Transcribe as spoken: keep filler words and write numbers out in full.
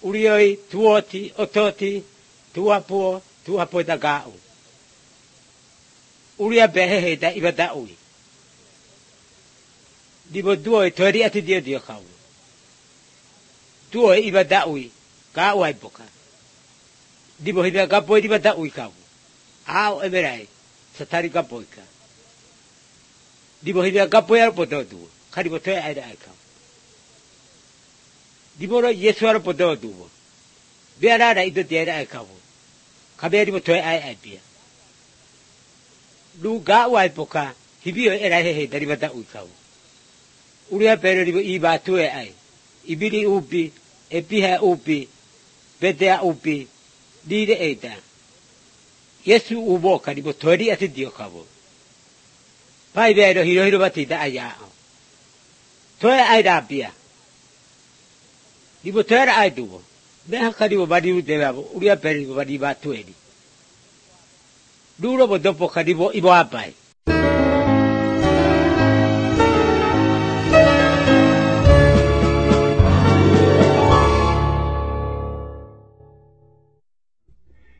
Urioi, tuoti, ototi, tuapuo, tuapuo da gau. Uria behe da iba da ui. Dibo duo e tori ati dio dio kau. Duo e iba da ui, gau ai boka. Dibo hida gapo e iba da ui kau. Ao emerai, satari gapo ika. Dibo hida gapo e arpo do duo, karibo toe aida ai kau. Dibo ro Yesu arpo do duo. Biarara ito tiada ai kau. Kabea dibo toe ai ai pia. Lu gau ai boka, hibio e rai he dari bata ui kau. Uria pero dibo iba tue ai. Ibili upi, e piha upi, petea upi, dide eita. Yesu uboka dibo tori ati dio kau. Pai vero hiro hiro batita ayao. Toe ai da pia. Dibo toe ai duo. Meha kadibo badi ute babo, uria pero dibo badi batu edi. Duro bo dopo kadibo ibo apai.